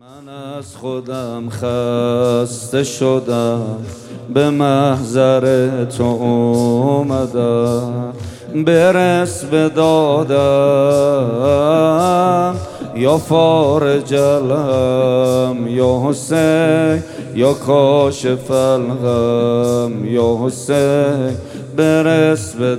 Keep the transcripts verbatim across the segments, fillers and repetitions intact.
من از خودم خسته شدم، به محضر تو اومدم. برس به دادم یا فارج الهم، یا حسین یا کاشف الغم، یا حسین برس به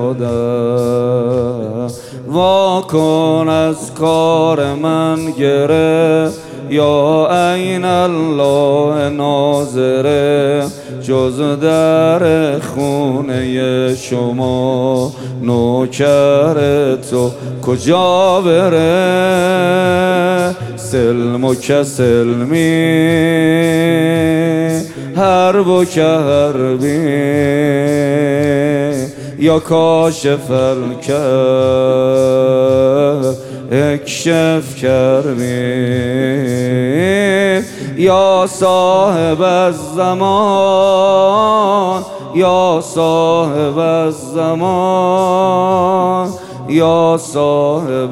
دادم. وا کن از کار من گره، یا عین الله ناظره. جز در خونه شما نوکر تو کجا بره؟ سلم و کسلمی، حرب و که حربی، یا کاشف الکرب اکشف کربی. یا صاحب الزمان، یا صاحب الزمان، یا صاحب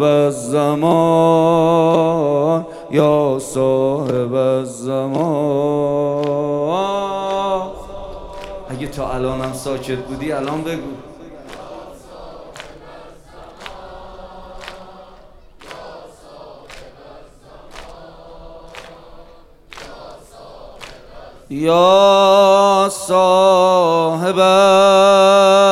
الزمان، یا صاحب الزمان. اگه تا الانم ساکت بودی الان بگو. یا صاحب